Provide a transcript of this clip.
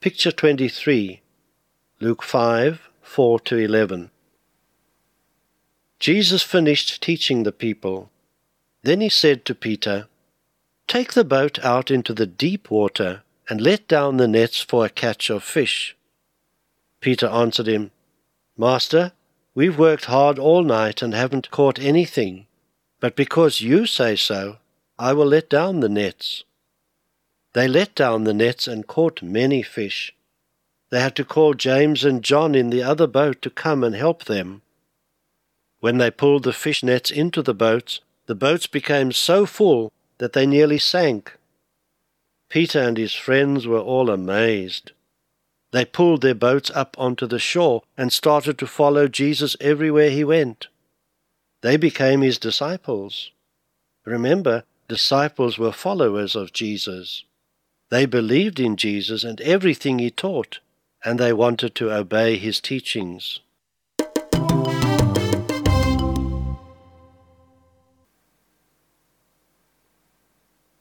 Picture 23, Luke 5, 4-11. Jesus finished teaching the people. Then he said to Peter, "Take the boat out into the deep water and let down the nets for a catch of fish." Peter answered him, "Master, we've worked hard all night and haven't caught anything, but because you say so, I will let down the nets." They let down the nets and caught many fish. They had to call James and John in the other boat to come and help them. When they pulled the fish nets into the boats became so full that they nearly sank. Peter and his friends were all amazed. They pulled their boats up onto the shore and started to follow Jesus everywhere he went. They became his disciples. Remember, disciples were followers of Jesus. They believed in Jesus and everything he taught, and they wanted to obey his teachings.